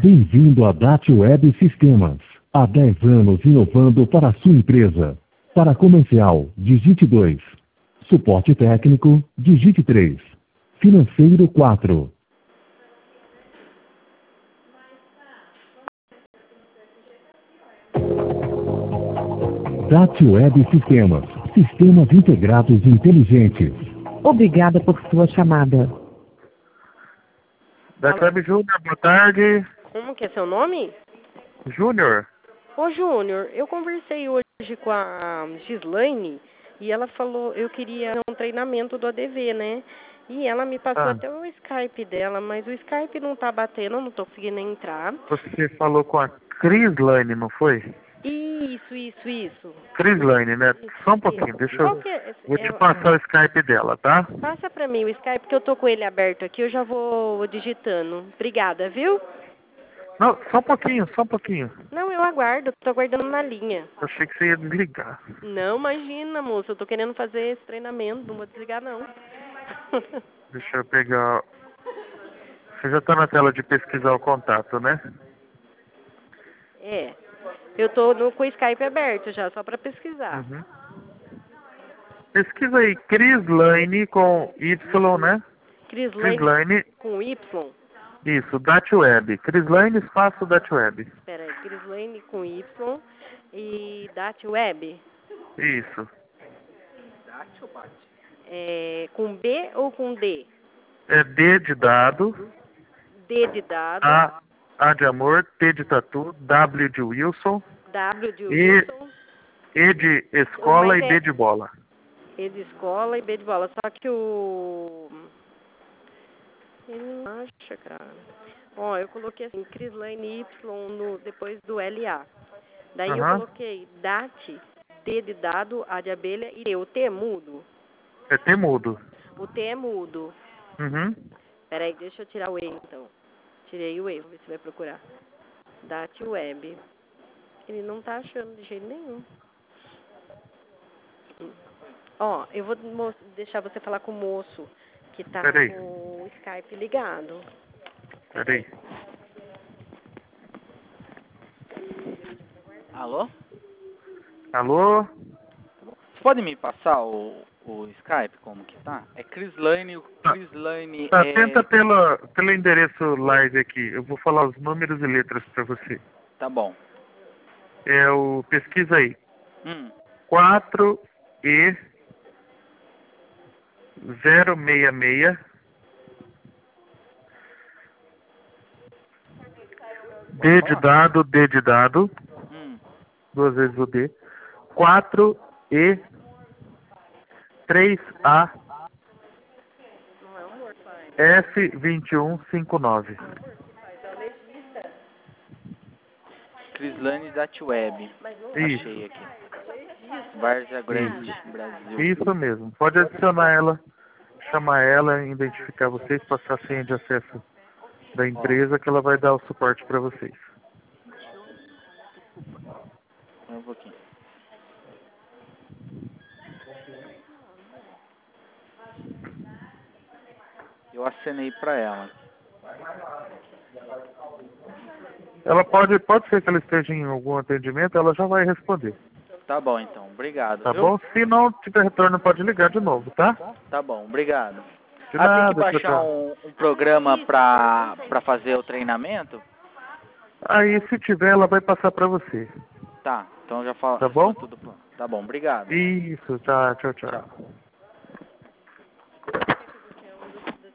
Bem-vindo à DAT Web Sistemas. Há 10 anos inovando para a sua empresa. Para comercial, digite 2. Suporte técnico, digite 3. Financeiro 4. DAT Web Sistemas. Sistemas integrados inteligentes. Obrigada por sua chamada. DAT Web Júnior, boa tarde. Como que é seu nome? Júnior? Ô, Júnior, eu conversei hoje com a Gislaine e ela falou, eu queria um treinamento do ADV, né? E ela me passou até o Skype dela, mas o Skype não tá batendo, eu não tô conseguindo entrar. Você falou com a Crislaine, não foi? Isso. Crislaine, né? Só um pouquinho, deixa eu... Vou te passar o Skype dela, tá? Passa pra mim o Skype, porque eu tô com ele aberto aqui, eu já vou digitando. Obrigada, viu? Não, só um pouquinho. Não, eu aguardo, tô aguardando na linha. Eu achei que você ia desligar. Não, imagina, moça, eu tô querendo fazer esse treinamento, não vou desligar, não. Deixa eu pegar... Você já tá na tela de pesquisar o contato, né? É, eu tô com o Skype aberto já, só pra pesquisar. Uhum. Pesquisa aí, Crislaine com Y, né? Crislaine com Y. Isso, DAT Web. Crislaine espaço DAT Web. Espera aí, Crislaine com Y e DAT Web. Isso. DAT ou BAT? É, com B ou com D? É D de dado. D de dado. A de amor, T de tatu, W de Wilson. W de Wilson. E de escola e B de bola. E de escola e B de bola. Só que o... Ele não acha, cara. Ó, eu coloquei assim, Crislaine Y depois do LA. Daí eu coloquei DAT, D de dado, A de abelha e T. O T é mudo? É T mudo. O T é mudo. Uhum. Peraí, deixa eu tirar o E então. Tirei o E, vou ver se vai procurar. DAT Web. Ele não tá achando de jeito nenhum. Ó, eu vou deixar você falar com o moço que tá com o Skype ligado. Peraí. Alô? Alô? Você pode me passar o Skype, como que tá? É Crislaine, Tá, tenta pelo endereço live aqui. Eu vou falar os números e letras pra você. Tá bom. É o... Pesquisa aí. 4E 066 D de dado. 2 vezes o D. 4E 3A F2159. Crislaine DAT Web. Achei aqui. Várzea Grande, Brasil. Isso mesmo. Pode adicionar ela, chamar ela, identificar vocês, passar a senha de acesso da empresa, que ela vai dar o suporte para vocês. Um pouquinho. Eu acenei para ela. Ela pode ser que ela esteja em algum atendimento, ela já vai responder. Tá bom, então. Obrigado. Tá bom? Se não tiver retorno, pode ligar de novo, tá? Tá bom, obrigado. De nada, tem que baixar um programa para fazer o treinamento? Aí, se tiver, ela vai passar para você. Tá, então já fala. Tá bom? Tudo. Tá bom, obrigado. Isso, tá. Tchau.